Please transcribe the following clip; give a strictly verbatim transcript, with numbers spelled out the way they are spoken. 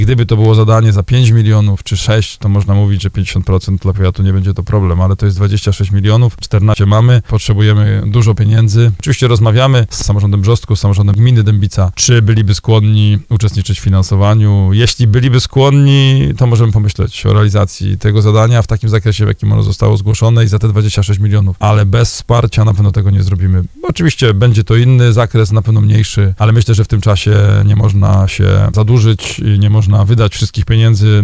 Gdyby to było zadanie za pięć milionów czy sześć, to można mówić, że pięćdziesiąt procent dla powiatu nie będzie to problem, ale to jest dwadzieścia sześć milionów, czternaście mamy, potrzebujemy dużo pieniędzy. Oczywiście rozmawiamy z samorządem Brzostku, z samorządem gminy Dębica, czy byliby skłonni uczestniczyć w finansowaniu. Jeśli byliby skłonni, to możemy pomyśleć o realizacji tego zadania w takim zakresie, w jakim ono zostało zgłoszone i za te dwadzieścia sześć milionów, ale bez wsparcia na pewno tego nie zrobimy. Oczywiście będzie to inny zakres, na pewno mniejszy, ale myślę, że w tym czasie nie można się zadłużyć i nie można wydać wszystkich pieniędzy